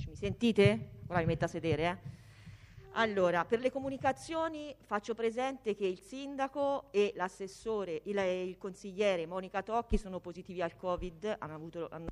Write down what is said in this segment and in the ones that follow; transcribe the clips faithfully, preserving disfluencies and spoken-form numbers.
Mi sentite? Ora mi metto a sedere, eh? Allora, per le comunicazioni faccio presente che il sindaco e l'assessore, il, il consigliere Monica Tocchi sono positivi al Covid, hanno avuto... Hanno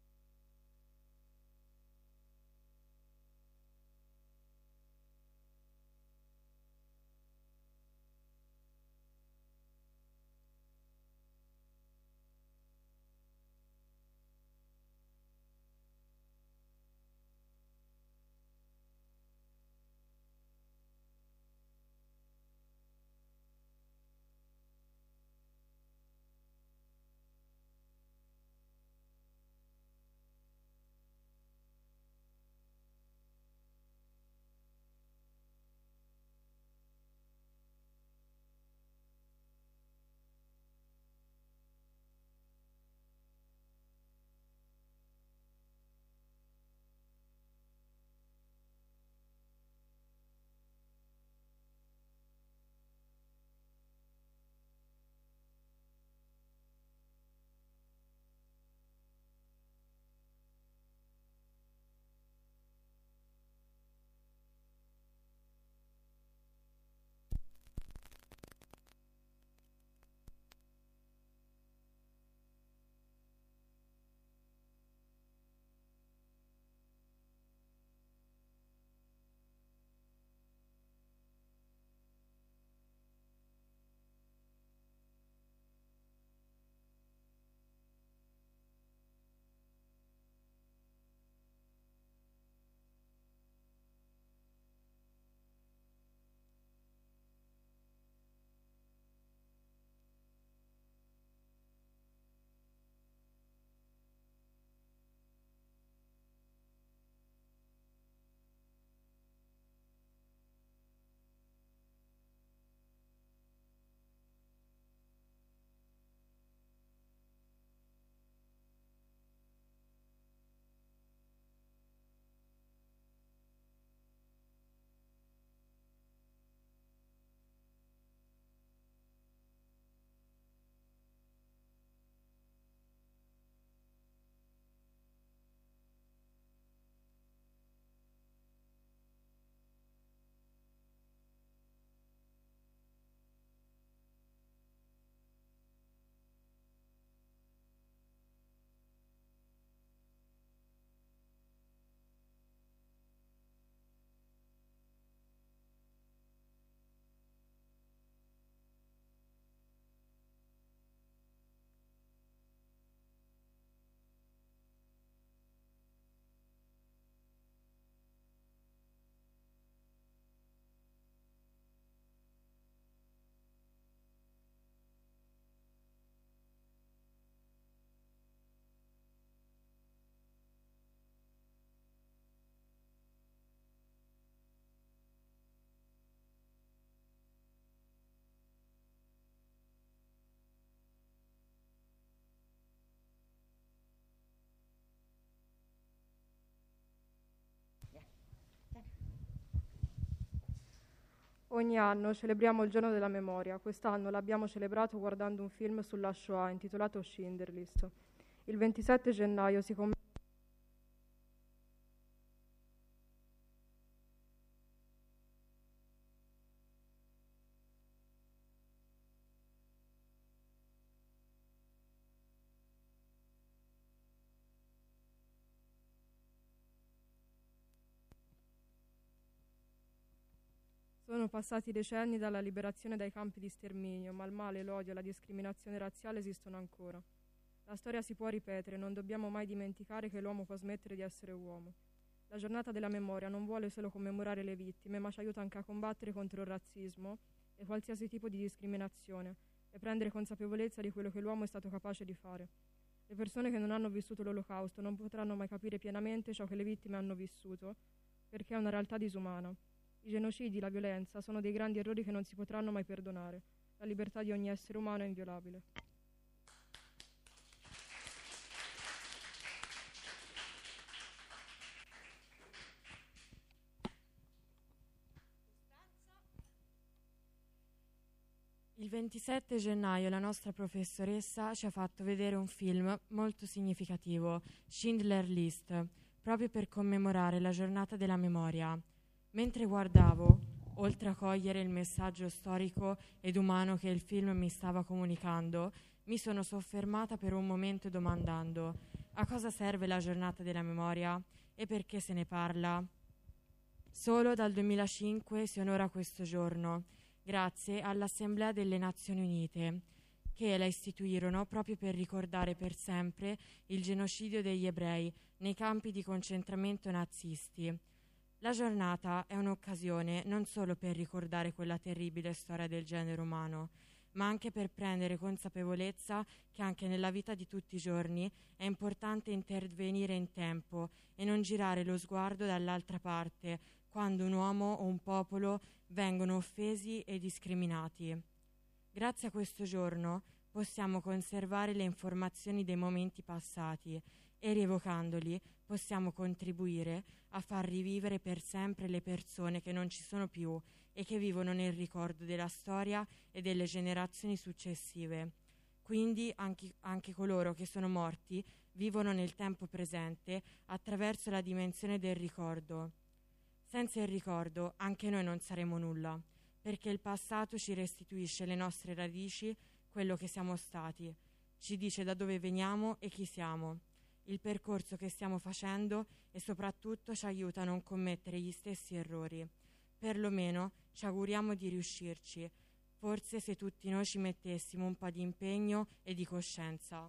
Ogni anno celebriamo il giorno della memoria. Quest'anno l'abbiamo celebrato guardando un film sulla Shoah intitolato Schindler's List. Il ventisette gennaio si commemora Sono passati decenni dalla liberazione dai campi di sterminio, ma il male, l'odio e la discriminazione razziale esistono ancora. La storia si può ripetere, non dobbiamo mai dimenticare che l'uomo può smettere di essere uomo. La giornata della memoria non vuole solo commemorare le vittime, ma ci aiuta anche a combattere contro il razzismo e qualsiasi tipo di discriminazione e prendere consapevolezza di quello che l'uomo è stato capace di fare. Le persone che non hanno vissuto l'Olocausto non potranno mai capire pienamente ciò che le vittime hanno vissuto, perché è una realtà disumana. I genocidi, la violenza, sono dei grandi errori che non si potranno mai perdonare. La libertà di ogni essere umano è inviolabile. Il ventisette gennaio la nostra professoressa ci ha fatto vedere un film molto significativo, Schindler's List. proprio per commemorare la giornata della memoria. Mentre guardavo, oltre a cogliere il messaggio storico ed umano che il film mi stava comunicando, mi sono soffermata per un momento domandando: a cosa serve la giornata della memoria e perché se ne parla? Solo dal duemilacinque si onora questo giorno, grazie all'Assemblea delle Nazioni Unite, che la istituirono proprio per ricordare per sempre il genocidio degli ebrei nei campi di concentramento nazisti. La giornata è un'occasione non solo per ricordare quella terribile storia del genere umano, ma anche per prendere consapevolezza che anche nella vita di tutti i giorni è importante intervenire in tempo e non girare lo sguardo dall'altra parte quando un uomo o un popolo vengono offesi e discriminati. Grazie a questo giorno possiamo conservare le informazioni dei momenti passati e, rievocandoli, possiamo contribuire a far rivivere per sempre le persone che non ci sono più e che vivono nel ricordo della storia e delle generazioni successive. Quindi anche, anche coloro che sono morti vivono nel tempo presente attraverso la dimensione del ricordo. Senza il ricordo anche noi non saremo nulla, perché il passato ci restituisce le nostre radici, quello che siamo stati, ci dice da dove veniamo e chi siamo, il percorso che stiamo facendo e soprattutto ci aiuta a non commettere gli stessi errori. Perlomeno ci auguriamo di riuscirci, forse se tutti noi ci mettessimo un po' di impegno e di coscienza.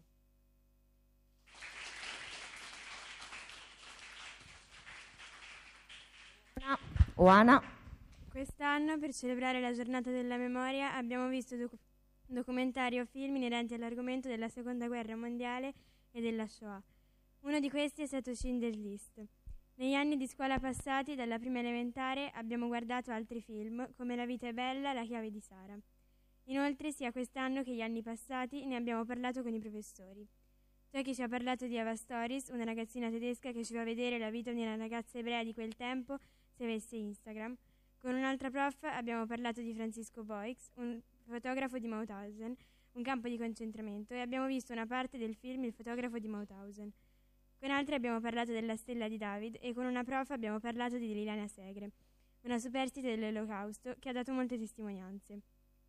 Oana. Quest'anno, per celebrare la giornata della memoria, abbiamo visto docu- documentari o film inerenti all'argomento della Seconda Guerra Mondiale e della Shoah. Uno di questi è stato Schindler's List. Negli anni di scuola passati, dalla prima elementare, abbiamo guardato altri film, come La vita è bella, La chiave di Sara. Inoltre, sia quest'anno che gli anni passati, ne abbiamo parlato con i professori. C'è chi ci ha parlato di Ava Stories, una ragazzina tedesca che ci fa vedere la vita di una ragazza ebrea di quel tempo se avesse Instagram. Con un'altra prof abbiamo parlato di Francisco Boix, un fotografo di Mauthausen, un campo di concentramento, e abbiamo visto una parte del film Il fotografo di Mauthausen. Con altri abbiamo parlato della stella di David e con una prof abbiamo parlato di Liliana Segre, una superstite dell'Olocausto che ha dato molte testimonianze.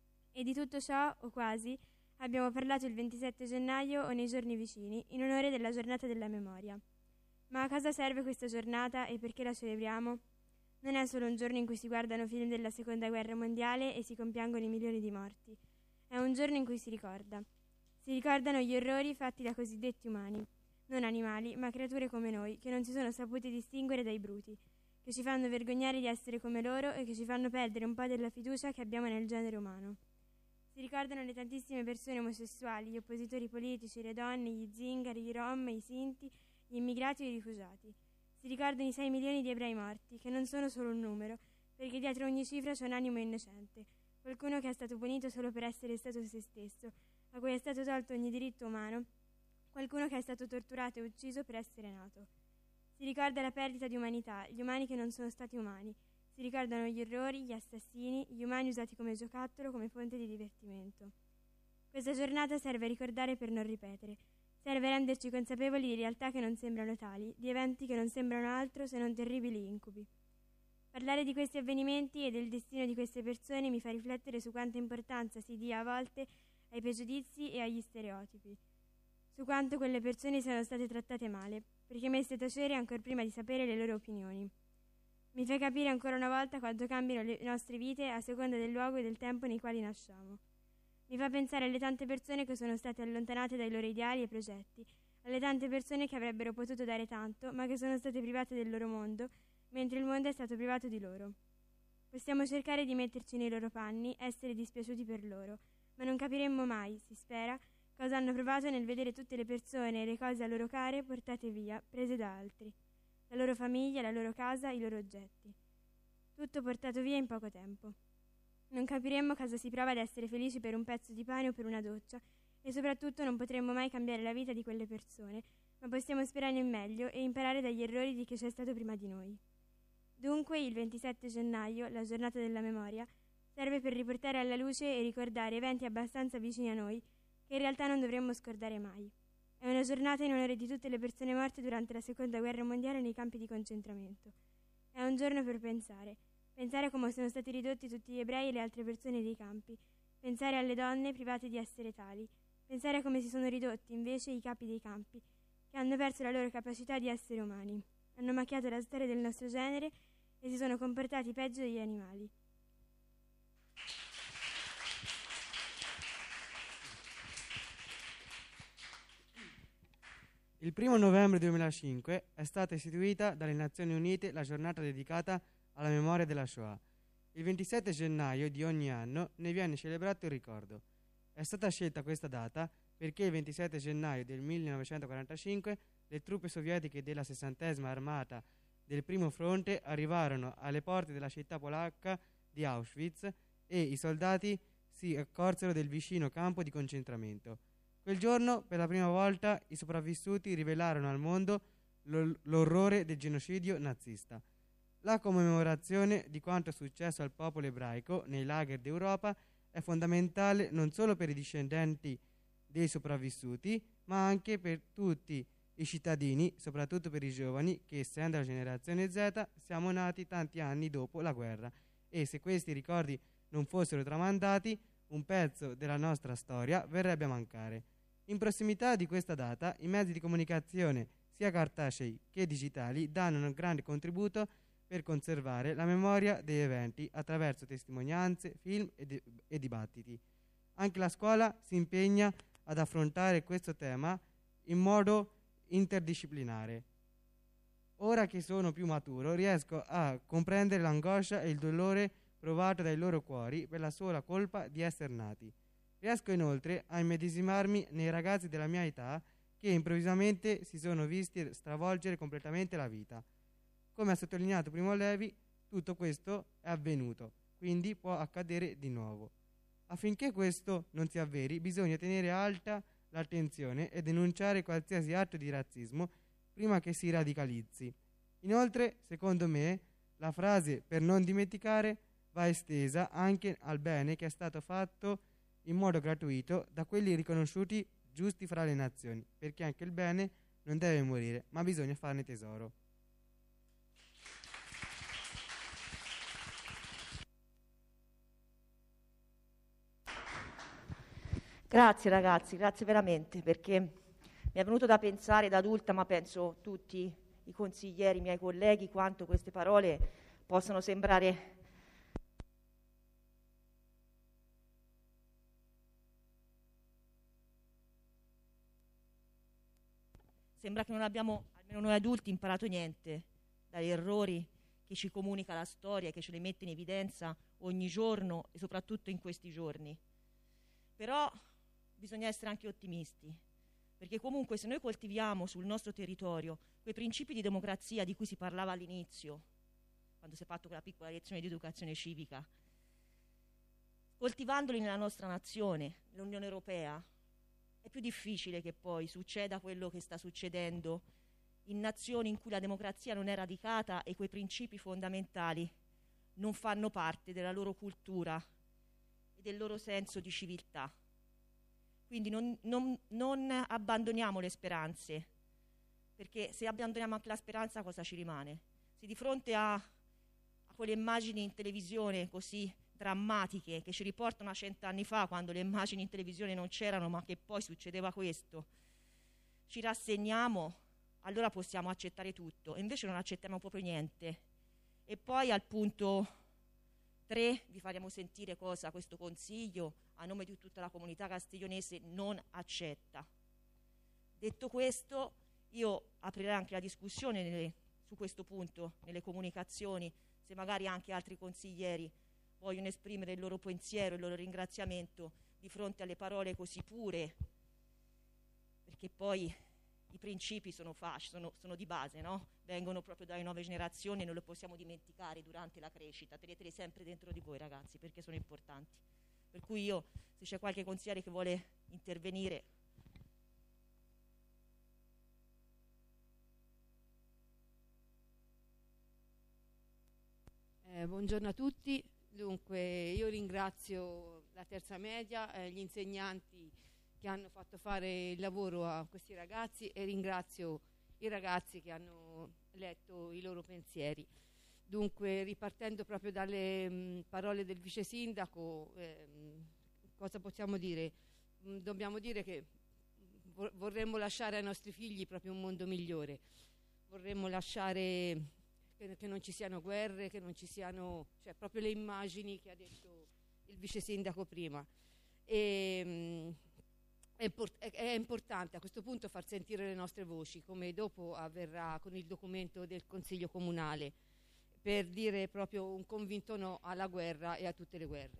E di tutto ciò, o quasi, abbiamo parlato il ventisette gennaio o nei giorni vicini, in onore della giornata della memoria. Ma a cosa serve questa giornata e perché la celebriamo? Non è solo un giorno in cui si guardano film della Seconda Guerra Mondiale e si compiangono i milioni di morti. È un giorno in cui si ricorda. Si ricordano gli orrori fatti da cosiddetti umani, non animali, ma creature come noi, che non si sono saputi distinguere dai bruti, che ci fanno vergognare di essere come loro e che ci fanno perdere un po' della fiducia che abbiamo nel genere umano. Si ricordano le tantissime persone omosessuali, gli oppositori politici, le donne, gli zingari, i rom, i sinti, gli immigrati e i rifugiati. Si ricordano i sei milioni di ebrei morti, che non sono solo un numero, perché dietro ogni cifra c'è un animo innocente, qualcuno che è stato punito solo per essere stato se stesso, a cui è stato tolto ogni diritto umano, qualcuno che è stato torturato e ucciso per essere nato. Si ricorda la perdita di umanità, gli umani che non sono stati umani. Si ricordano gli errori, gli assassini, gli umani usati come giocattolo, come fonte di divertimento. Questa giornata serve a ricordare per non ripetere. Serve a renderci consapevoli di realtà che non sembrano tali, di eventi che non sembrano altro se non terribili incubi. Parlare di questi avvenimenti e del destino di queste persone mi fa riflettere su quanta importanza si dia a volte ai pregiudizi e agli stereotipi, su quanto quelle persone siano state trattate male, perché messe a tacere ancor prima di sapere le loro opinioni. Mi fa capire ancora una volta quanto cambino le nostre vite a seconda del luogo e del tempo nei quali nasciamo. Mi fa pensare alle tante persone che sono state allontanate dai loro ideali e progetti, alle tante persone che avrebbero potuto dare tanto, ma che sono state private del loro mondo, mentre il mondo è stato privato di loro. Possiamo cercare di metterci nei loro panni, essere dispiaciuti per loro, ma non capiremmo mai, si spera, cosa hanno provato nel vedere tutte le persone e le cose a loro care portate via, prese da altri. La loro famiglia, la loro casa, i loro oggetti. Tutto portato via in poco tempo. Non capiremmo cosa si prova ad essere felici per un pezzo di pane o per una doccia, e soprattutto non potremmo mai cambiare la vita di quelle persone, ma possiamo sperare in meglio e imparare dagli errori di chi c'è stato prima di noi. Dunque, il ventisette gennaio, la giornata della memoria, serve per riportare alla luce e ricordare eventi abbastanza vicini a noi che in realtà non dovremmo scordare mai. È È una giornata in onore di tutte le persone morte durante la Seconda Guerra Mondiale nei campi di concentramento. È un giorno per pensare. Pensare a come sono stati ridotti tutti gli ebrei e le altre persone dei campi. Pensare alle donne private di essere tali. Pensare a come si sono ridotti invece i capi dei campi, che hanno perso la loro capacità di essere umani. Hanno macchiato la storia del nostro genere e si sono comportati peggio degli animali. Il primo novembre duemilacinque è stata istituita dalle Nazioni Unite la giornata dedicata alla memoria della Shoah. Il ventisette gennaio di ogni anno ne viene celebrato il ricordo. È stata scelta questa data perché il ventisette gennaio del millenovecentoquarantacinque le truppe sovietiche della sessantesima armata del primo fronte arrivarono alle porte della città polacca di Auschwitz e i soldati si accorsero del vicino campo di concentramento. Quel giorno, per la prima volta, i sopravvissuti rivelarono al mondo l'orrore del genocidio nazista. La commemorazione di quanto è successo al popolo ebraico nei lager d'Europa è fondamentale non solo per i discendenti dei sopravvissuti, ma anche per tutti i cittadini, soprattutto per i giovani, che essendo la generazione Z siamo nati tanti anni dopo la guerra e se questi ricordi non fossero tramandati, un pezzo della nostra storia verrebbe a mancare. In prossimità di questa data, i mezzi di comunicazione, sia cartacei che digitali, danno un grande contributo per conservare la memoria degli eventi attraverso testimonianze, film e, di- e dibattiti. Anche la scuola si impegna ad affrontare questo tema in modo interdisciplinare. Ora che sono più maturo, riesco a comprendere l'angoscia e il dolore provato dai loro cuori per la sola colpa di essere nati. Riesco inoltre a immedesimarmi nei ragazzi della mia età che improvvisamente si sono visti stravolgere completamente la vita. Come ha sottolineato Primo Levi, tutto questo è avvenuto, quindi può accadere di nuovo. Affinché questo non si avveri, bisogna tenere alta l'attenzione e denunciare qualsiasi atto di razzismo prima che si radicalizzi. Inoltre, secondo me, la frase per non dimenticare va estesa anche al bene che è stato fatto in modo gratuito da quelli riconosciuti giusti fra le nazioni, perché anche il bene non deve morire, ma bisogna farne tesoro. Grazie ragazzi, grazie veramente, perché mi è venuto da pensare da adulta, ma penso tutti i consiglieri, i miei colleghi, quanto queste parole possano sembrare sembra che non abbiamo, almeno noi adulti, imparato niente dagli errori che ci comunica la storia, che ce le mette in evidenza ogni giorno e soprattutto in questi giorni. Però bisogna essere anche ottimisti, perché comunque se noi coltiviamo sul nostro territorio quei principi di democrazia di cui si parlava all'inizio, quando si è fatto quella piccola lezione di educazione civica, coltivandoli nella nostra nazione, l'Unione Europea, è più difficile che poi succeda quello che sta succedendo in nazioni in cui la democrazia non è radicata e quei principi fondamentali non fanno parte della loro cultura e del loro senso di civiltà. Quindi non, non, non abbandoniamo le speranze, perché se abbandoniamo anche la speranza cosa ci rimane? Se di fronte a, a quelle immagini in televisione così drammatiche che ci riportano a cent'anni fa, quando le immagini in televisione non c'erano ma che poi succedeva questo, ci rassegniamo, allora possiamo accettare tutto, e invece non accettiamo proprio niente. E poi al punto tre vi faremo sentire cosa questo Consiglio, a nome di tutta la comunità castiglionese, non accetta. Detto questo, io aprirei anche la discussione nelle, su questo punto, nelle comunicazioni, se magari anche altri consiglieri vogliono esprimere il loro pensiero, il loro ringraziamento di fronte alle parole così pure, perché poi i principi sono fasci, sono, sono di base, no? Vengono proprio dalle nuove generazioni e non le possiamo dimenticare durante la crescita. Teneteli sempre dentro di voi, ragazzi, perché sono importanti. Per cui io, se c'è qualche consigliere che vuole intervenire. Eh, buongiorno a tutti. Dunque, io ringrazio la terza media, eh, gli insegnanti che che hanno fatto fare il lavoro a questi ragazzi e ringrazio i ragazzi che hanno letto i loro pensieri. Dunque, ripartendo proprio dalle mh, parole del vice sindaco, ehm, cosa possiamo dire? Mh, dobbiamo dire che vor- vorremmo lasciare ai nostri figli proprio un mondo migliore, vorremmo lasciare che, che non ci siano guerre, che non ci siano, cioè proprio le immagini che ha detto il vice sindaco prima. E, mh, È, import- è importante a questo punto far sentire le nostre voci, come dopo avverrà con il documento del Consiglio Comunale, per dire proprio un convinto no alla guerra e a tutte le guerre.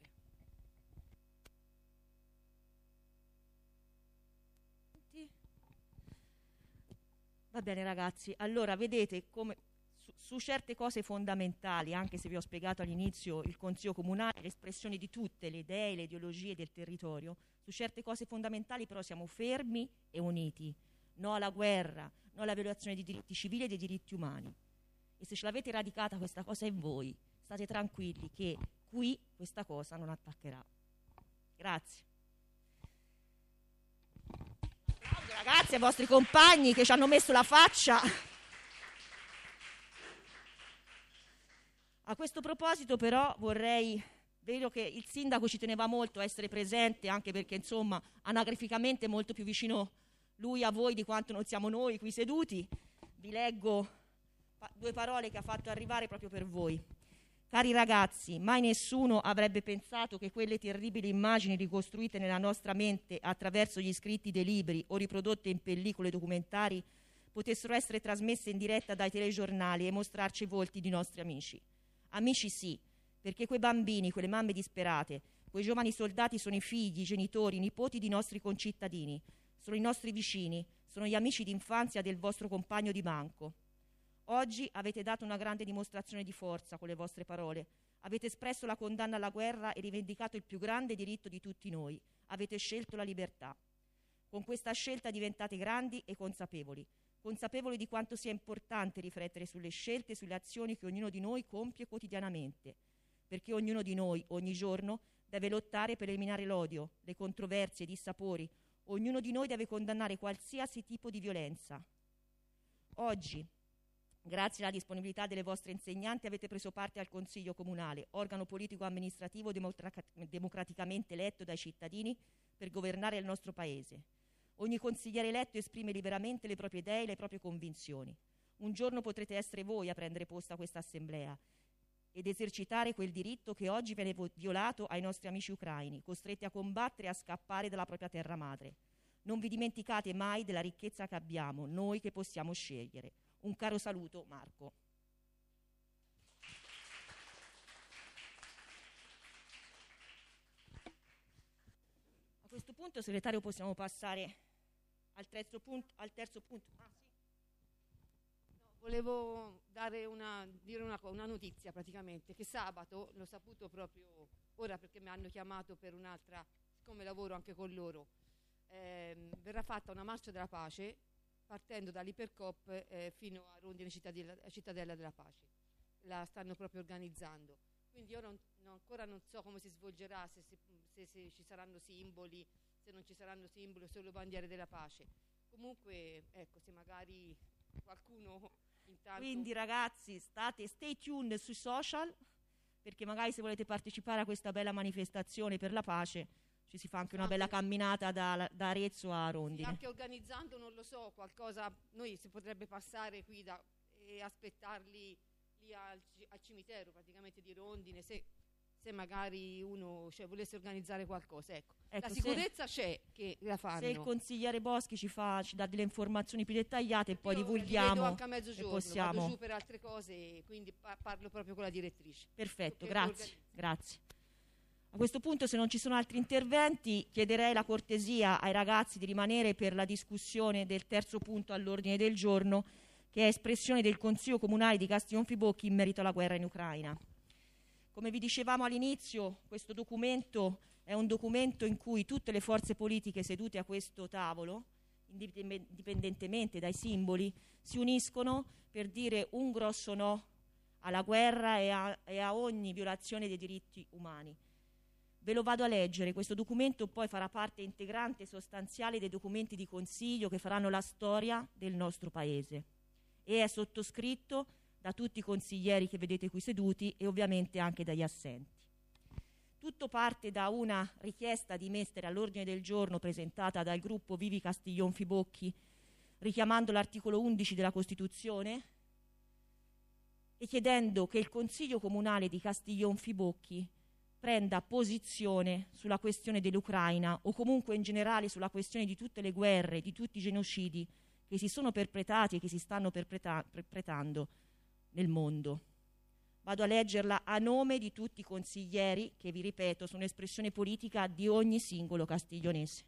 Va bene ragazzi, allora vedete come su, su certe cose fondamentali, anche se vi ho spiegato all'inizio il Consiglio Comunale, l'espressione di tutte le idee, le ideologie del territorio, su certe cose fondamentali però siamo fermi e uniti. No alla guerra, no alla violazione dei diritti civili e dei diritti umani. E se ce l'avete radicata questa cosa in voi, state tranquilli che qui questa cosa non attaccherà. Grazie. Applauso, ragazzi, ai vostri compagni che ci hanno messo la faccia. A questo proposito però vorrei... Vedo che il sindaco ci teneva molto a essere presente, anche perché insomma anagraficamente è molto più vicino lui a voi di quanto non siamo noi qui seduti. Vi leggo pa- due parole che ha fatto arrivare proprio per voi. Cari ragazzi, mai nessuno avrebbe pensato che quelle terribili immagini ricostruite nella nostra mente attraverso gli scritti dei libri o riprodotte in pellicole documentari potessero essere trasmesse in diretta dai telegiornali e mostrarci i volti di nostri amici. Amici sì, perché quei bambini, quelle mamme disperate, quei giovani soldati sono i figli, i genitori, i nipoti di nostri concittadini, sono i nostri vicini, sono gli amici d'infanzia del vostro compagno di banco. Oggi avete dato una grande dimostrazione di forza con le vostre parole, avete espresso la condanna alla guerra e rivendicato il più grande diritto di tutti noi, avete scelto la libertà. Con questa scelta diventate grandi e consapevoli, consapevoli di quanto sia importante riflettere sulle scelte e sulle azioni che ognuno di noi compie quotidianamente, perché ognuno di noi, ogni giorno, deve lottare per eliminare l'odio, le controversie, i dissapori. Ognuno di noi deve condannare qualsiasi tipo di violenza. Oggi, grazie alla disponibilità delle vostre insegnanti, avete preso parte al Consiglio Comunale, organo politico-amministrativo demotra- democraticamente eletto dai cittadini per governare il nostro Paese. Ogni consigliere eletto esprime liberamente le proprie idee e le proprie convinzioni. Un giorno potrete essere voi a prendere posto a questa assemblea ed esercitare quel diritto che oggi viene violato ai nostri amici ucraini, costretti a combattere e a scappare dalla propria terra madre. Non vi dimenticate mai della ricchezza che abbiamo, noi che possiamo scegliere. Un caro saluto, Marco. A questo punto, segretario, possiamo passare al terzo punto. Al terzo punto. Ah, sì. Volevo dare una, dire una, una notizia praticamente, che sabato, l'ho saputo proprio ora perché mi hanno chiamato per un'altra, siccome lavoro anche con loro, ehm, verrà fatta una marcia della pace partendo dall'Ipercop eh, fino a Rondine Cittadella, Cittadella della Pace. La stanno proprio organizzando. Quindi io non, non, ancora non so come si svolgerà, se, se, se, se ci saranno simboli, se non ci saranno simboli, solo bandiere della pace. Comunque, ecco, se magari qualcuno... Intanto... Quindi ragazzi, state stay tuned sui social, perché magari se volete partecipare a questa bella manifestazione per la pace ci si fa anche una bella camminata da, da Arezzo a Rondine. Sì, anche organizzando, non lo so, qualcosa, noi si potrebbe passare qui da, e aspettarli lì al, al cimitero praticamente di Rondine, se, se magari uno cioè, volesse organizzare qualcosa. Ecco. Ecco, la sicurezza c'è che la fanno. Se il consigliere Boschi ci, fa, ci dà delle informazioni più dettagliate e poi Io divulghiamo. vedo anche a mezzogiorno, possiamo... vado giù per altre cose, quindi pa- parlo proprio con la direttrice. Perfetto, grazie, grazie. A questo punto, se non ci sono altri interventi, chiederei la cortesia ai ragazzi di rimanere per la discussione del terzo punto all'ordine del giorno, che è espressione del Consiglio Comunale di Castiglionfibocchi in merito alla guerra in Ucraina. Come vi dicevamo all'inizio, questo documento è un documento in cui tutte le forze politiche sedute a questo tavolo, indipendentemente dai simboli, si uniscono per dire un grosso no alla guerra e a, e a ogni violazione dei diritti umani. Ve lo vado a leggere, questo documento poi farà parte integrante e sostanziale dei documenti di consiglio che faranno la storia del nostro Paese e è sottoscritto da tutti i consiglieri che vedete qui seduti e ovviamente anche dagli assenti. Tutto parte da una richiesta di mettere all'ordine del giorno presentata dal gruppo Vivi Castiglion Fibocchi, richiamando l'articolo undici della Costituzione e chiedendo che il Consiglio Comunale di Castiglion Fibocchi prenda posizione sulla questione dell'Ucraina o comunque in generale sulla questione di tutte le guerre, di tutti i genocidi che si sono perpetrati e che si stanno perpetra- perpetrando nel mondo. Vado a leggerla a nome di tutti i consiglieri che, vi ripeto, sono espressione politica di ogni singolo castiglionese.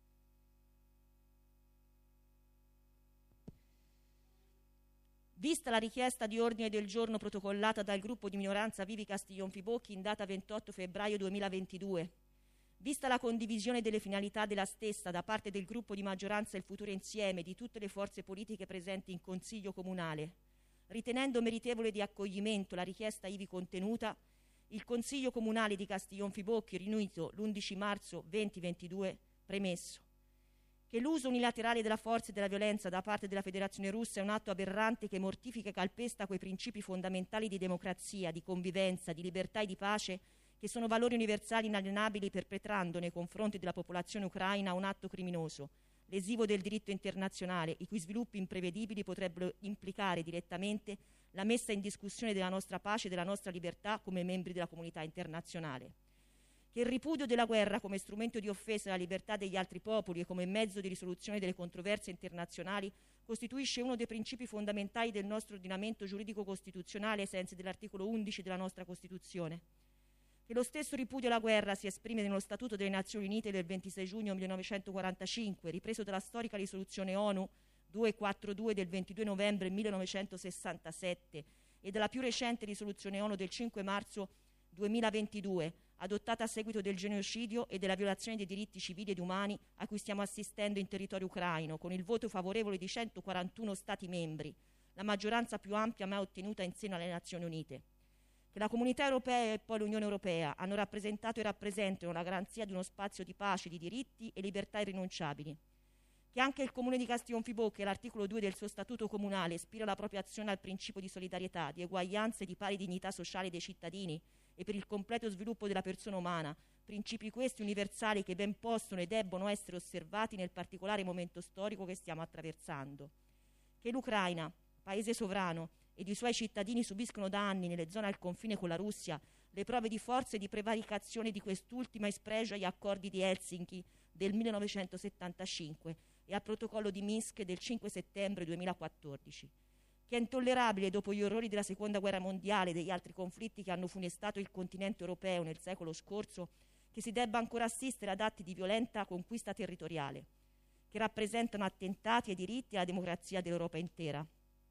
Vista la richiesta di ordine del giorno protocollata dal gruppo di minoranza Vivi Castiglion Fibocchi in data ventotto febbraio duemilaventidue, vista la condivisione delle finalità della stessa da parte del gruppo di maggioranza Il Futuro Insieme di tutte le forze politiche presenti in Consiglio Comunale, ritenendo meritevole di accoglimento la richiesta ivi contenuta, il Consiglio Comunale di Castiglion Fibocchi, riunito l'undici marzo duemilaventidue, premesso che l'uso unilaterale della forza e della violenza da parte della Federazione Russa è un atto aberrante che mortifica e calpesta quei principi fondamentali di democrazia, di convivenza, di libertà e di pace che sono valori universali inalienabili, perpetrando nei confronti della popolazione ucraina un atto criminoso, lesivo del diritto internazionale, i cui sviluppi imprevedibili potrebbero implicare direttamente la messa in discussione della nostra pace e della nostra libertà come membri della comunità internazionale. Che il ripudio della guerra come strumento di offesa alla libertà degli altri popoli e come mezzo di risoluzione delle controversie internazionali costituisce uno dei principi fondamentali del nostro ordinamento giuridico costituzionale ai sensi dell'articolo undici della nostra Costituzione. Che lo stesso ripudio alla guerra si esprime nello Statuto delle Nazioni Unite del ventisei giugno millenovecentoquarantacinque, ripreso dalla storica risoluzione ONU duecentoquarantadue del ventidue novembre millenovecentosessantasette e dalla più recente risoluzione ONU del cinque marzo duemilaventidue, adottata a seguito del genocidio e della violazione dei diritti civili ed umani a cui stiamo assistendo in territorio ucraino, con il voto favorevole di centoquarantuno Stati membri, la maggioranza più ampia mai ottenuta in seno alle Nazioni Unite. Che la Comunità Europea e poi l'Unione Europea hanno rappresentato e rappresentano la garanzia di uno spazio di pace, di diritti e libertà irrinunciabili. Che anche il Comune di Castiglion Fibocchi, all'articolo due del suo Statuto Comunale, ispira la propria azione al principio di solidarietà, di eguaglianza e di pari dignità sociale dei cittadini e per il completo sviluppo della persona umana, principi questi universali che ben possono e debbono essere osservati nel particolare momento storico che stiamo attraversando. Che l'Ucraina, paese sovrano, ed i suoi cittadini subiscono da anni nelle zone al confine con la Russia le prove di forza e di prevaricazione di quest'ultima in spregio agli accordi di Helsinki del millenovecentosettantacinque e al protocollo di Minsk del cinque settembre duemilaquattordici. Che è intollerabile, dopo gli orrori della Seconda Guerra Mondiale e degli altri conflitti che hanno funestato il continente europeo nel secolo scorso, che si debba ancora assistere ad atti di violenta conquista territoriale, che rappresentano attentati ai diritti e alla democrazia dell'Europa intera.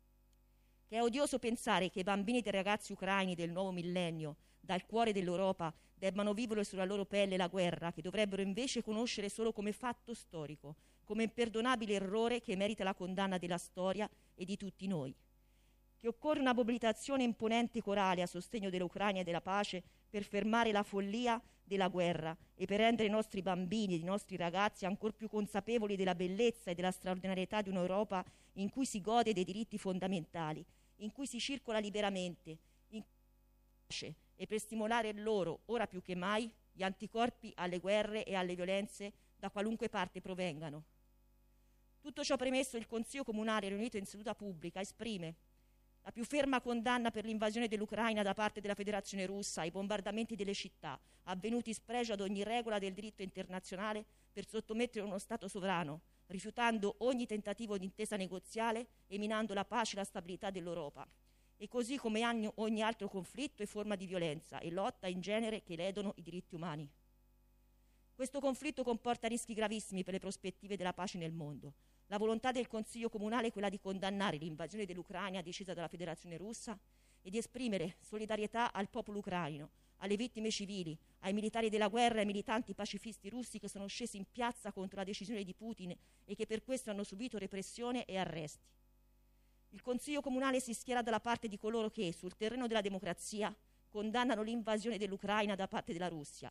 Che è odioso pensare che i bambini e i ragazzi ucraini del nuovo millennio, dal cuore dell'Europa, debbano vivere sulla loro pelle la guerra, che dovrebbero invece conoscere solo come fatto storico, come imperdonabile errore che merita la condanna della storia e di tutti noi. Che occorre una mobilitazione imponente e corale a sostegno dell'Ucraina e della pace per fermare la follia della guerra e per rendere i nostri bambini e i nostri ragazzi ancor più consapevoli della bellezza e della straordinarietà di un'Europa in cui si gode dei diritti fondamentali, in cui si circola liberamente, in pace, e per stimolare loro, ora più che mai, gli anticorpi alle guerre e alle violenze da qualunque parte provengano. Tutto ciò premesso, il Consiglio Comunale riunito in seduta pubblica esprime la più ferma condanna per l'invasione dell'Ucraina da parte della Federazione Russa ai bombardamenti delle città, avvenuti in spregio ad ogni regola del diritto internazionale per sottomettere uno Stato sovrano, rifiutando ogni tentativo di intesa negoziale e minando la pace e la stabilità dell'Europa, e così come ogni altro conflitto e forma di violenza e lotta in genere che ledono i diritti umani. Questo conflitto comporta rischi gravissimi per le prospettive della pace nel mondo. La volontà del Consiglio Comunale è quella di condannare l'invasione dell'Ucraina decisa dalla Federazione Russa e di esprimere solidarietà al popolo ucraino, alle vittime civili, ai militari della guerra e ai militanti pacifisti russi che sono scesi in piazza contro la decisione di Putin e che per questo hanno subito repressione e arresti. Il Consiglio Comunale si schiera dalla parte di coloro che, sul terreno della democrazia, condannano l'invasione dell'Ucraina da parte della Russia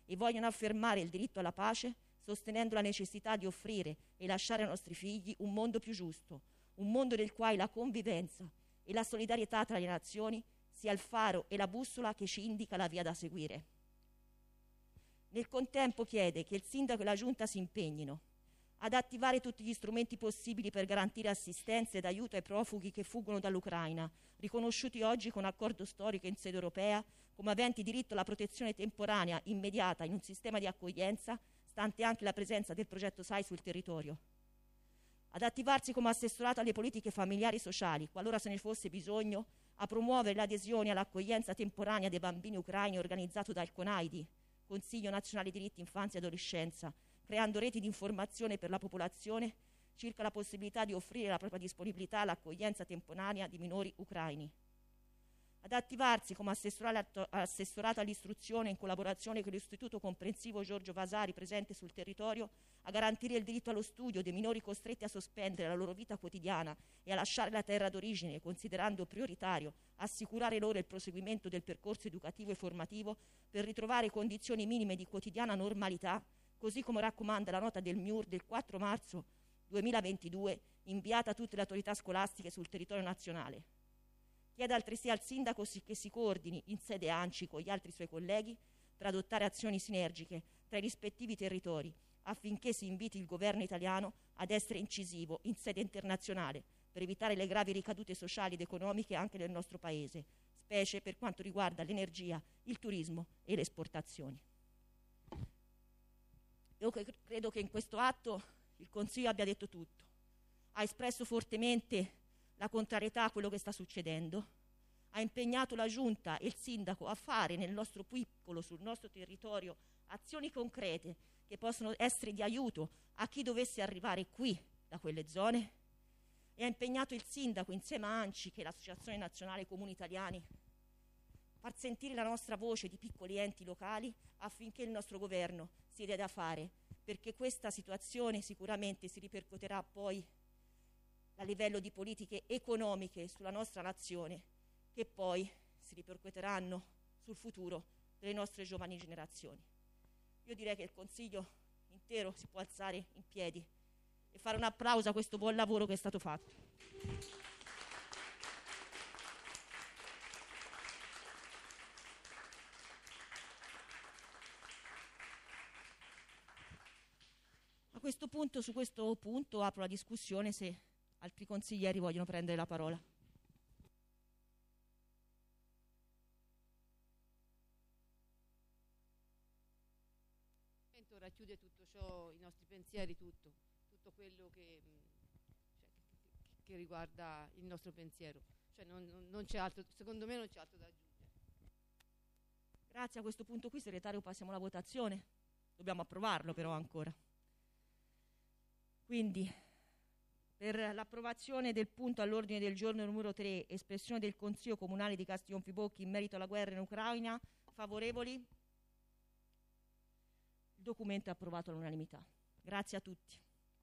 e vogliono affermare il diritto alla pace, sostenendo la necessità di offrire e lasciare ai nostri figli un mondo più giusto, un mondo nel quale la convivenza e la solidarietà tra le nazioni sia il faro e la bussola che ci indica la via da seguire. Nel contempo chiede che il sindaco e la giunta si impegnino ad attivare tutti gli strumenti possibili per garantire assistenza ed aiuto ai profughi che fuggono dall'Ucraina, riconosciuti oggi con accordo storico in sede europea come aventi diritto alla protezione temporanea immediata in un sistema di accoglienza, stante anche la presenza del progetto S A I sul territorio. Ad attivarsi come assessorato alle politiche familiari e sociali, qualora se ne fosse bisogno, a promuovere l'adesione all'accoglienza temporanea dei bambini ucraini organizzato dal CONAIDI, Consiglio Nazionale Diritti Infanzia e Adolescenza, creando reti di informazione per la popolazione circa la possibilità di offrire la propria disponibilità all'accoglienza temporanea di minori ucraini. Ad attivarsi come assessorato all'istruzione in collaborazione con l'Istituto Comprensivo Giorgio Vasari presente sul territorio, a garantire il diritto allo studio dei minori costretti a sospendere la loro vita quotidiana e a lasciare la terra d'origine, considerando prioritario assicurare loro il proseguimento del percorso educativo e formativo per ritrovare condizioni minime di quotidiana normalità, così come raccomanda la nota del M I U R del quattro marzo duemilaventidue, inviata a tutte le autorità scolastiche sul territorio nazionale. Chiede altresì al sindaco che si coordini in sede ANCI con gli altri suoi colleghi per adottare azioni sinergiche tra i rispettivi territori affinché si inviti il governo italiano ad essere incisivo in sede internazionale per evitare le gravi ricadute sociali ed economiche anche nel nostro Paese, specie per quanto riguarda l'energia, il turismo e le esportazioni. Io credo che in questo atto il Consiglio abbia detto tutto. Ha espresso fortemente la contrarietà a quello che sta succedendo, ha impegnato la Giunta e il Sindaco a fare nel nostro piccolo, sul nostro territorio, azioni concrete che possono essere di aiuto a chi dovesse arrivare qui da quelle zone, e ha impegnato il Sindaco insieme a ANCI, che è l'Associazione Nazionale Comuni Italiani, a far sentire la nostra voce di piccoli enti locali affinché il nostro governo si dia da fare, perché questa situazione sicuramente si ripercuoterà poi a livello di politiche economiche sulla nostra nazione, che poi si ripercuoteranno sul futuro delle nostre giovani generazioni. Io direi che il Consiglio intero si può alzare in piedi e fare un applauso a questo buon lavoro che è stato fatto. A questo punto, su questo punto, apro la discussione se altri consiglieri vogliono prendere la parola. Racchiude tutto ciò, i nostri pensieri, tutto, tutto quello che, cioè, che, che riguarda il nostro pensiero. Cioè non, non, non c'è altro, secondo me non c'è altro da aggiungere. Grazie, a questo punto qui, segretario, passiamo alla votazione. Dobbiamo approvarlo però ancora. Quindi, per l'approvazione del punto all'ordine del giorno numero tre, espressione del Consiglio Comunale di Castiglionfibocchi in merito alla guerra in Ucraina, favorevoli? Il documento è approvato all'unanimità. Grazie a tutti.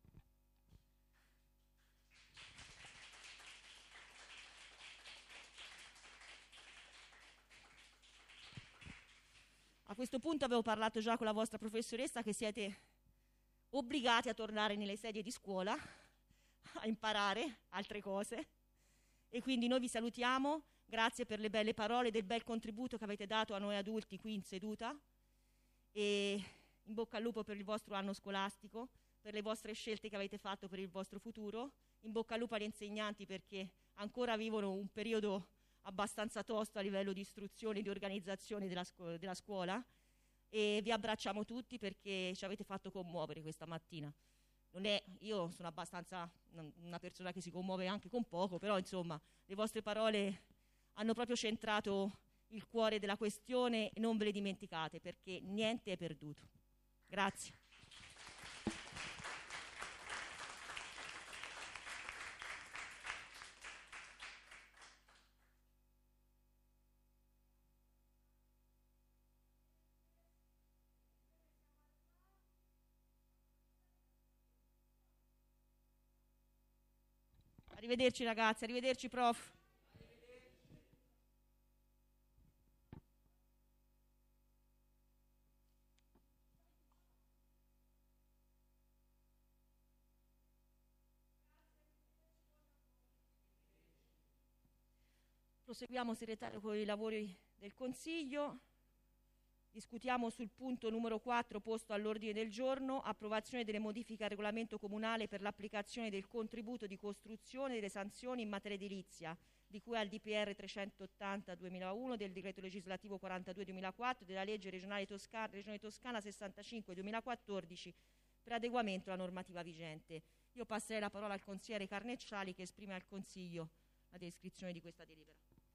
A questo punto avevo parlato già con la vostra professoressa che siete obbligati a tornare nelle sedie di scuola a imparare altre cose, e quindi noi vi salutiamo. Grazie per le belle parole, del bel contributo che avete dato a noi adulti qui in seduta, e in bocca al lupo per il vostro anno scolastico, per le vostre scelte che avete fatto per il vostro futuro. In bocca al lupo agli insegnanti perché ancora vivono un periodo abbastanza tosto a livello di istruzione e di organizzazione della, scu- della scuola, e vi abbracciamo tutti perché ci avete fatto commuovere questa mattina. Non è, io sono abbastanza una persona che si commuove anche con poco, però insomma le vostre parole hanno proprio centrato il cuore della questione e non ve le dimenticate, perché niente è perduto. Grazie. Arrivederci ragazzi, arrivederci prof. Proseguiamo, segretario, con i lavori del Consiglio. Discutiamo sul punto numero quattro posto all'ordine del giorno, approvazione delle modifiche al regolamento comunale per l'applicazione del contributo di costruzione e delle sanzioni in materia edilizia, di cui al D P R trecentottanta duemilauno, del decreto legislativo quarantadue duemilaquattro, della legge regionale Toscana, Regione Toscana sessantacinque duemilaquattordici per adeguamento alla normativa vigente. Io passerei la parola al consigliere Carnecciali che esprime al Consiglio la descrizione di questa delibera.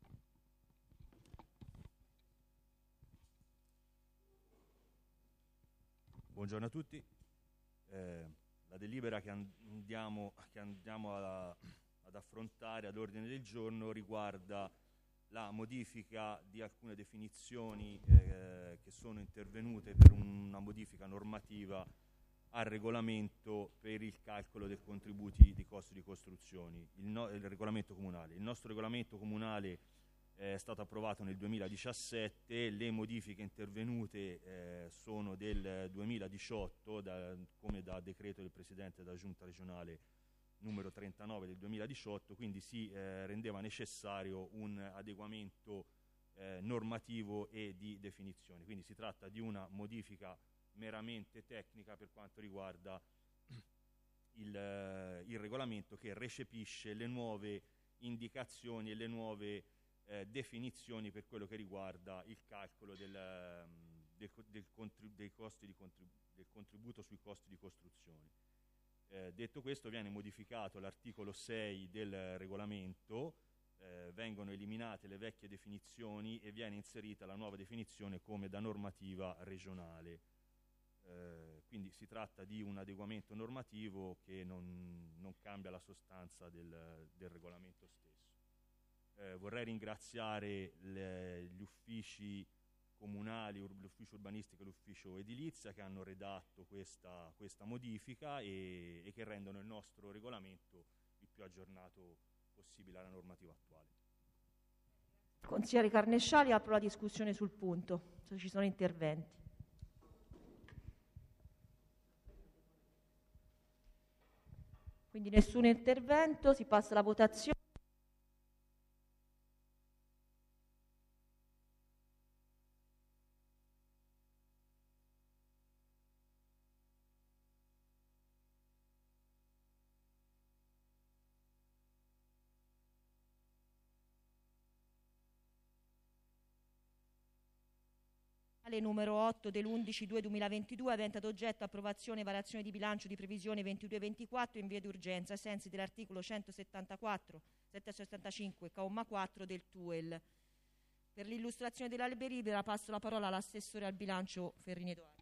Buongiorno a tutti. Eh, la delibera che andiamo, che andiamo a, ad affrontare ad ordine del giorno riguarda la modifica di alcune definizioni eh, che sono intervenute per una modifica normativa al regolamento per il calcolo dei contributi di costi di costruzioni, il, no, il regolamento comunale. Il nostro regolamento comunale è stato approvato nel duemiladiciassette, le modifiche intervenute eh, sono del duemiladiciotto, da, come da decreto del Presidente della Giunta regionale numero trentanove del duemiladiciotto, quindi si eh, rendeva necessario un adeguamento eh, normativo e di definizione. Quindi si tratta di una modifica meramente tecnica per quanto riguarda il, eh, il regolamento, che recepisce le nuove indicazioni e le nuove Eh, definizioni per quello che riguarda il calcolo del, del, del, contrib- dei costi di contrib- del contributo sui costi di costruzione. Eh, detto questo, viene modificato l'articolo sei del regolamento, eh, vengono eliminate le vecchie definizioni e viene inserita la nuova definizione come da normativa regionale. Eh, quindi si tratta di un adeguamento normativo che non, non cambia la sostanza del, del regolamento stesso. Eh, vorrei ringraziare le, gli uffici comunali, ur, l'ufficio urbanistico e l'ufficio edilizia che hanno redatto questa, questa modifica e, e che rendono il nostro regolamento il più aggiornato possibile alla normativa attuale. Consigliere Carnesciali, apro la discussione sul punto, se ci sono interventi. Quindi nessun intervento, si passa alla votazione. Numero otto dell'undici due duemilaventidue, avente ad oggetto approvazione e variazione di bilancio di previsione ventidue ventiquattro in via di urgenza ai sensi dell'articolo centosettantaquattro settecentosettantacinque comma quattro del T U E L. Per l'illustrazione della delibera passo la parola all'assessore al bilancio Ferrini Edoardo.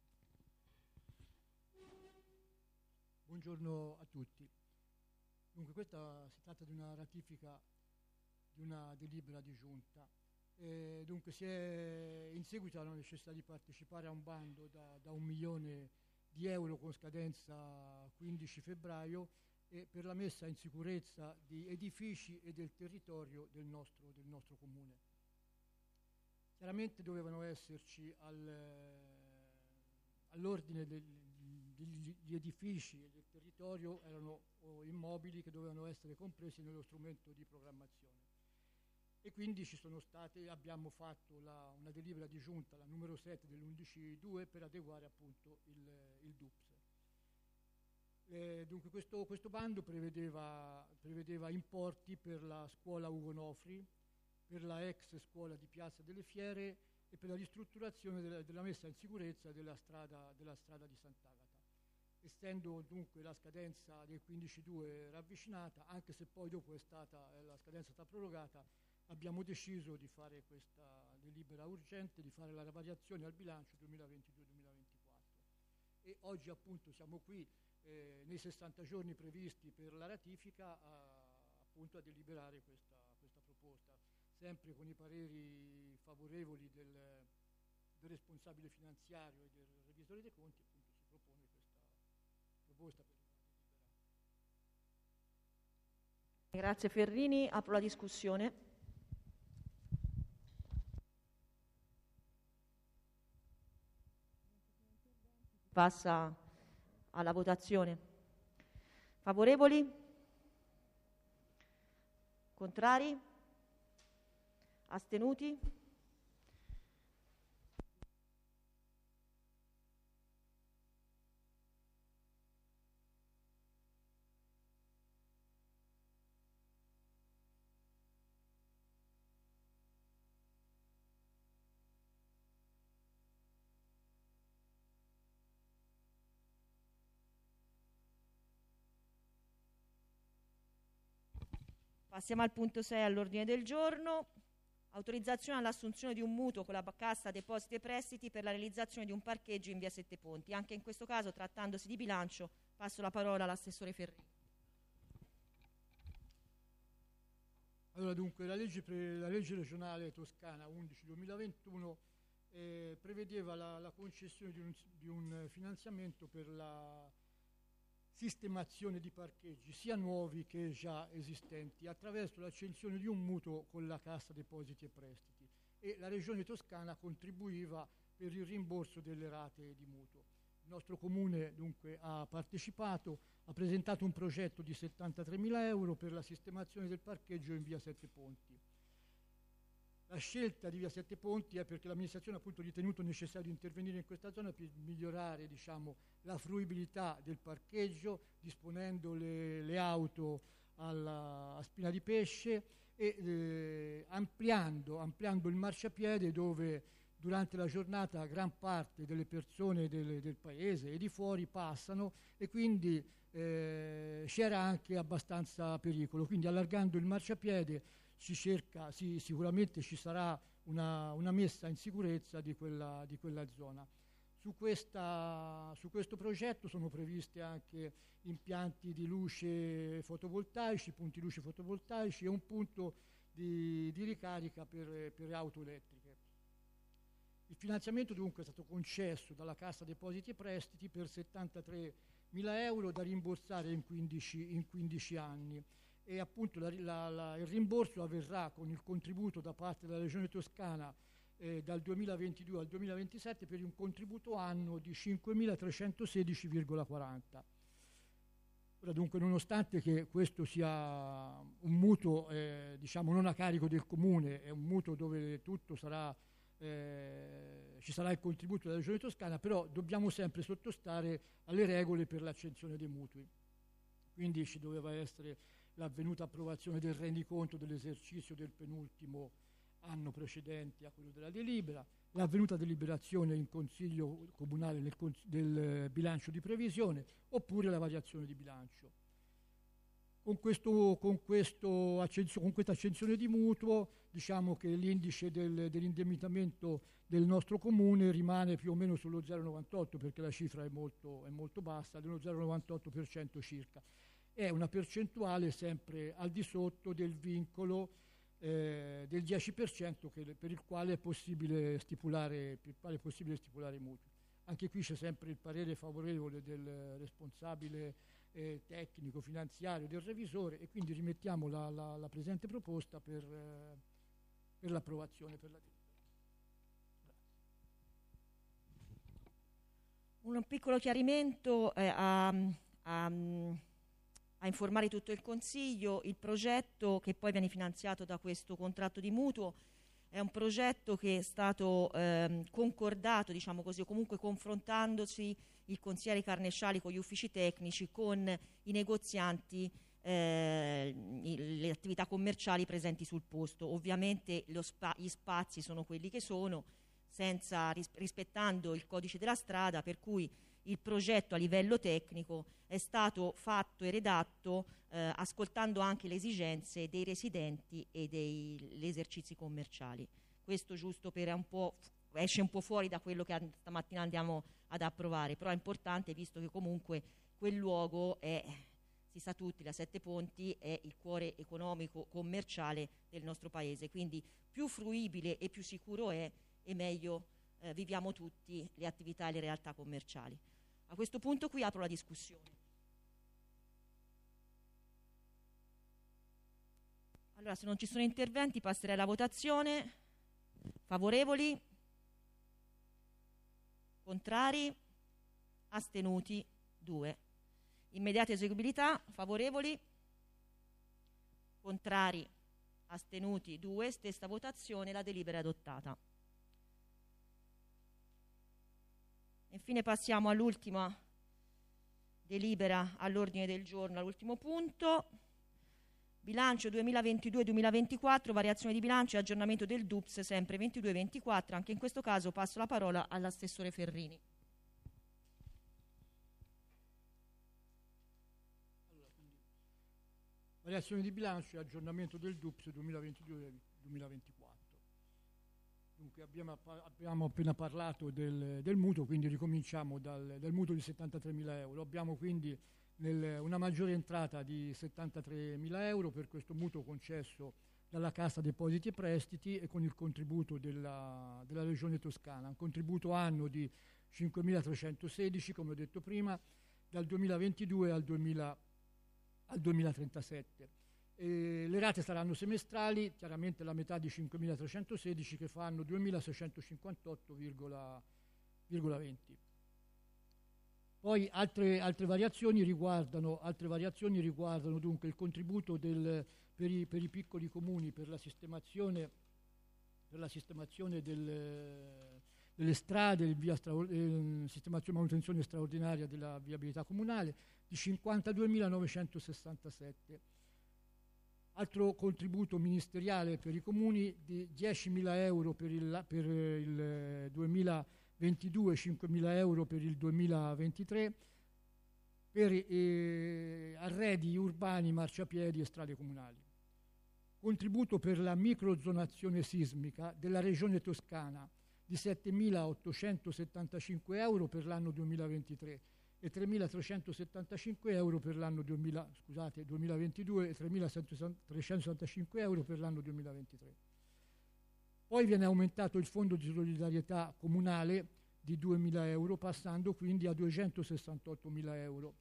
Buongiorno a tutti. Dunque, questa si tratta di una ratifica di una delibera di giunta. Eh, dunque si è in seguito alla necessità di partecipare a un bando da, da un milione di euro con scadenza quindici febbraio e per la messa in sicurezza di edifici e del territorio del nostro, del nostro comune. Chiaramente dovevano esserci al, all'ordine del, degli edifici e del territorio erano oh, immobili che dovevano essere compresi nello strumento di programmazione. E quindi ci sono state, abbiamo fatto la, una delibera di giunta, la numero sette dell'undici due, per adeguare appunto il, il D U P S. Eh, dunque questo, questo bando prevedeva, prevedeva importi per la scuola Ugo Nofri, per la ex scuola di Piazza delle Fiere e per la ristrutturazione della, della messa in sicurezza della strada, della strada di Sant'Agata. Essendo dunque la scadenza del quindici due ravvicinata, anche se poi dopo è stata, la scadenza è stata prorogata, abbiamo deciso di fare questa delibera urgente, di fare la variazione al bilancio duemilaventidue duemilaventiquattro. E oggi appunto siamo qui eh, nei sessanta giorni previsti per la ratifica a, appunto a deliberare questa, questa proposta, sempre con i pareri favorevoli del, del responsabile finanziario e del revisore dei conti. Appunto si propone questa proposta per la delibera. Grazie Ferrini, apro la discussione. Passa alla votazione. Favorevoli? Contrari? Astenuti? Passiamo al punto sei all'ordine del giorno. Autorizzazione all'assunzione di un mutuo con la Cassa Depositi e Prestiti per la realizzazione di un parcheggio in via Sette Ponti. Anche in questo caso, trattandosi di bilancio, passo la parola all'assessore Ferrini. Allora, dunque, la legge, pre, la legge regionale toscana undici duemilaventuno eh, prevedeva la, la concessione di un, di un finanziamento per la sistemazione di parcheggi sia nuovi che già esistenti attraverso l'accensione di un mutuo con la Cassa Depositi e Prestiti, e la Regione Toscana contribuiva per il rimborso delle rate di mutuo. Il nostro comune dunque ha partecipato, ha presentato un progetto di settantatremila euro per la sistemazione del parcheggio in via Sette Ponti. La scelta di via Sette Ponti è perché l'amministrazione ha appunto ritenuto necessario intervenire in questa zona per migliorare, diciamo, la fruibilità del parcheggio, disponendo le, le auto alla, a spina di pesce e eh, ampliando, ampliando il marciapiede, dove durante la giornata gran parte delle persone del, del paese e di fuori passano, e quindi eh, c'era anche abbastanza pericolo. Quindi allargando il marciapiede si cerca, si, sicuramente ci sarà una, una messa in sicurezza di quella, di quella zona. Su, questa, su questo progetto sono previsti anche impianti di luce fotovoltaici, punti luce fotovoltaici e un punto di, di ricarica per, per auto elettriche. Il finanziamento dunque è stato concesso dalla Cassa Depositi e Prestiti per settantatremila euro da rimborsare in quindici, in quindici anni. E appunto la, la, la, il rimborso avverrà con il contributo da parte della Regione Toscana eh, dal duemilaventidue al duemilaventisette per un contributo annuo di cinquemilatrecentosedici virgola quaranta. Ora, dunque, nonostante che questo sia un mutuo eh, diciamo non a carico del comune, è un mutuo dove tutto sarà eh, ci sarà il contributo della Regione Toscana, però dobbiamo sempre sottostare alle regole per l'accensione dei mutui. Quindi ci doveva essere l'avvenuta approvazione del rendiconto dell'esercizio del penultimo anno precedente a quello della delibera, l'avvenuta deliberazione in consiglio comunale nel cons- del bilancio di previsione, oppure la variazione di bilancio. Con, questo, con, questo accenso- con questa accensione di mutuo, diciamo che l'indice del, dell'indebitamento del nostro comune rimane più o meno sullo zero virgola novantotto, perché la cifra è molto, è molto bassa, dello zero virgola novantotto per cento circa. È una percentuale sempre al di sotto del vincolo eh, del dieci per cento che, per il quale è possibile stipulare, per il quale è possibile stipulare mutui. Anche qui c'è sempre il parere favorevole del responsabile eh, tecnico finanziario, del revisore, e quindi rimettiamo la, la, la presente proposta per, eh, per l'approvazione. Per la... Un piccolo chiarimento eh, a, a a informare tutto il Consiglio. Il progetto che poi viene finanziato da questo contratto di mutuo è un progetto che è stato ehm, concordato, diciamo così, o comunque confrontandosi il consigliere Carnesciali con gli uffici tecnici, con i negozianti, eh, le attività commerciali presenti sul posto. Ovviamente lo spa- gli spazi sono quelli che sono, senza, ris- rispettando il codice della strada, per cui il progetto a livello tecnico è stato fatto e redatto eh, ascoltando anche le esigenze dei residenti e degli esercizi commerciali. Questo giusto per un po', esce un po' fuori da quello che stamattina andiamo ad approvare, però è importante, visto che comunque quel luogo è, si sa tutti, la Sette Ponti è il cuore economico commerciale del nostro paese, quindi più fruibile e più sicuro è, e meglio eh, viviamo tutti le attività e le realtà commerciali. A questo punto qui apro la discussione. Allora, se non ci sono interventi, passerei alla votazione. Favorevoli? Contrari? Astenuti? due. Immediata eseguibilità? Favorevoli? Contrari? astenuti due, stessa votazione, la delibera è adottata. Infine passiamo all'ultima delibera all'ordine del giorno, all'ultimo punto. Bilancio duemilaventidue duemilaventiquattro, variazione di bilancio e aggiornamento del D U P S, sempre ventidue ventiquattro. Anche in questo caso passo la parola all'assessore Ferrini. Allora, variazione di bilancio e aggiornamento del D U P S duemilaventidue duemilaventiquattro. Dunque abbiamo, abbiamo appena parlato del, del mutuo, quindi ricominciamo dal, dal mutuo di settantatremila euro. Abbiamo quindi nel, una maggiore entrata di settantatremila euro per questo mutuo concesso dalla Cassa Depositi e Prestiti e con il contributo della, della Regione Toscana, un contributo annuo di cinquemilatrecentosedici, come ho detto prima, dal duemilaventidue al, duemila, al duemilatrentasette. E le rate saranno semestrali, chiaramente la metà di cinquemilatrecentosedici che fanno duemilaseicentocinquantotto virgola venti. Poi altre, altre, variazioni riguardano, altre variazioni riguardano dunque il contributo del, per, i, per i piccoli comuni per la sistemazione, per la sistemazione del, delle strade, il via stra, eh, sistemazione e manutenzione straordinaria della viabilità comunale di cinquantaduemilanovecentosessantasette. Altro contributo ministeriale per i comuni di diecimila euro per il, per il duemilaventidue, cinquemila euro per il duemilaventitré, per eh, arredi urbani, marciapiedi e strade comunali. Contributo per la microzonazione sismica della Regione Toscana di settemilaottocentosettantacinque euro per l'anno duemilaventitré e tremilatrecentosettantacinque euro per l'anno duemila, scusate, duemilaventidue e tremilatrecentosessantacinque euro per l'anno duemilaventitré. Poi viene aumentato il fondo di solidarietà comunale di duemila euro, passando quindi a duecentosessantottomila euro.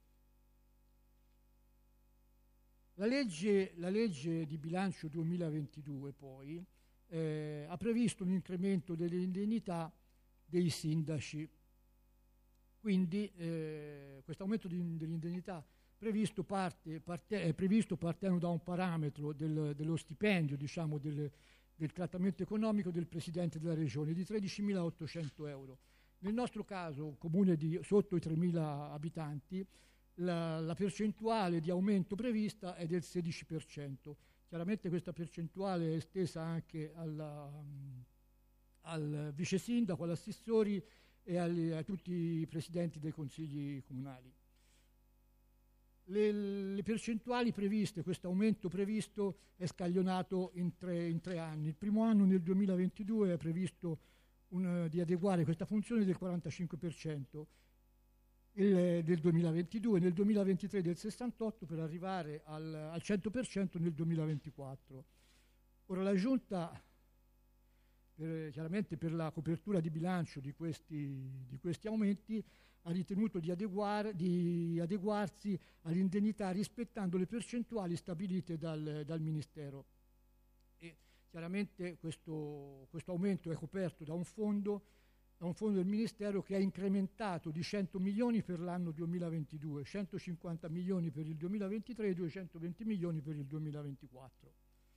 La legge, la legge di bilancio duemilaventidue poi eh, ha previsto un incremento delle indennità dei sindaci. Quindi eh, questo aumento di, dell'indennità previsto, parte, parte, è previsto partendo da un parametro del, dello stipendio, diciamo, del, del trattamento economico del Presidente della Regione di tredicimilaottocento euro. Nel nostro caso, un comune di sotto i tremila abitanti, la, la percentuale di aumento prevista è del sedici per cento. Chiaramente questa percentuale è estesa anche alla, al vice sindaco, agli assessori e agli, a tutti i presidenti dei consigli comunali. Le, le percentuali previste, questo aumento previsto è scaglionato in tre, in tre anni. Il primo anno, nel duemilaventidue, è previsto un, di adeguare questa funzione del quarantacinque per cento, il, del duemilaventidue, nel duemilaventitré del sessantotto per arrivare al, al cento per cento nel duemilaventiquattro. Ora la Giunta, per, chiaramente per la copertura di bilancio di questi, di questi aumenti, ha ritenuto di, adeguare, di adeguarsi all'indennità rispettando le percentuali stabilite dal, dal Ministero. E chiaramente questo, questo aumento è coperto da un fondo, da un fondo del Ministero che ha incrementato di cento milioni per l'anno duemilaventidue, centocinquanta milioni per il duemilaventitré e duecentoventi milioni per il duemilaventiquattro.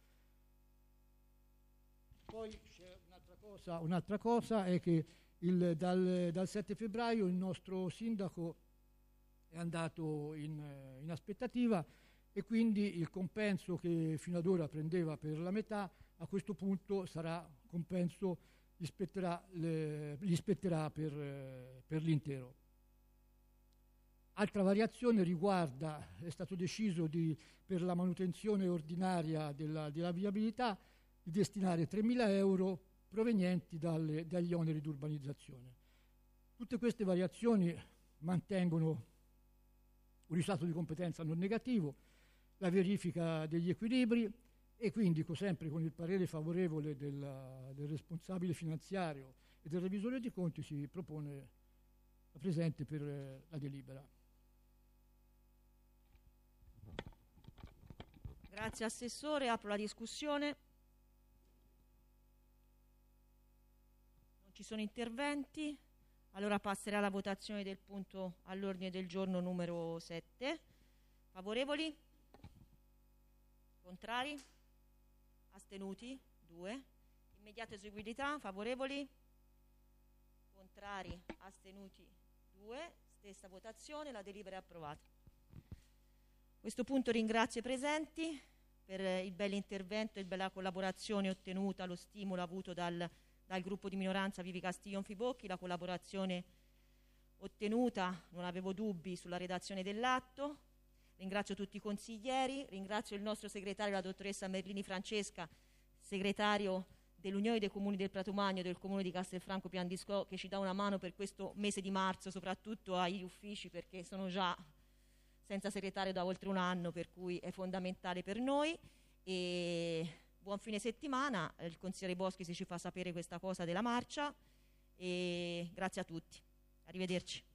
Poi c'è un'altra cosa, un'altra cosa è che il, dal, dal sette febbraio il nostro sindaco è andato in, in aspettativa e quindi il compenso che fino ad ora prendeva per la metà a questo punto sarà compenso, gli spetterà, le, gli spetterà per, per l'intero. Altra variazione riguarda, è stato deciso di, per la manutenzione ordinaria della, della viabilità di destinare tremila euro provenienti dalle, dagli oneri di urbanizzazione. Tutte queste variazioni mantengono un risultato di competenza non negativo, la verifica degli equilibri e quindi sempre con il parere favorevole del, del responsabile finanziario e del revisore dei conti si propone la presente per eh, la delibera. Grazie Assessore, apro la discussione. Non ci sono interventi, allora passerà alla votazione del punto all'ordine del giorno numero sette. Favorevoli? Contrari? Astenuti? due. Immediata eseguibilità, favorevoli? Contrari? Astenuti? due. Stessa votazione, la delibera è approvata. A questo punto ringrazio i presenti per il bel intervento e bella collaborazione ottenuta, lo stimolo avuto dal, dal gruppo di minoranza Vivi Castiglion Fibocchi, la collaborazione ottenuta, non avevo dubbi sulla redazione dell'atto. Ringrazio tutti i consiglieri, ringrazio il nostro segretario, la dottoressa Merlini Francesca, segretario dell'Unione dei Comuni del Pratomagno e del Comune di Castelfranco Piandisco, che ci dà una mano per questo mese di marzo, soprattutto agli uffici, perché sono già senza segretario da oltre un anno, per cui è fondamentale per noi. E buon fine settimana, il consigliere Boschi se ci fa sapere questa cosa della marcia, e grazie a tutti, arrivederci.